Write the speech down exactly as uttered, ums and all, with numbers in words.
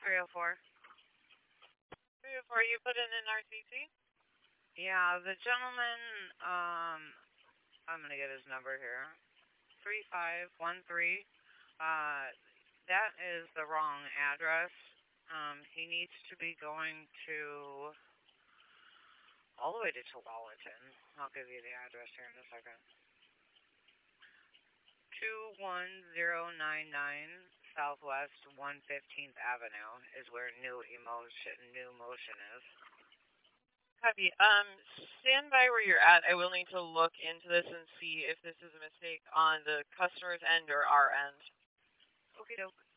three oh four. three oh four, you put in an R C C? Yeah, the gentleman, um, I'm going to get his number here. three five one three. Uh, that is the wrong address. Um, he needs to be going to all the way to Tualatin. I'll give you the address here in a second. two one zero nine nine Southwest one hundred fifteenth Avenue is where New Emotion, New Motion is. Copy. Um, stand by where you're at. I will need to look into this and see if this is a mistake on the customer's end or our end. Okay, doke.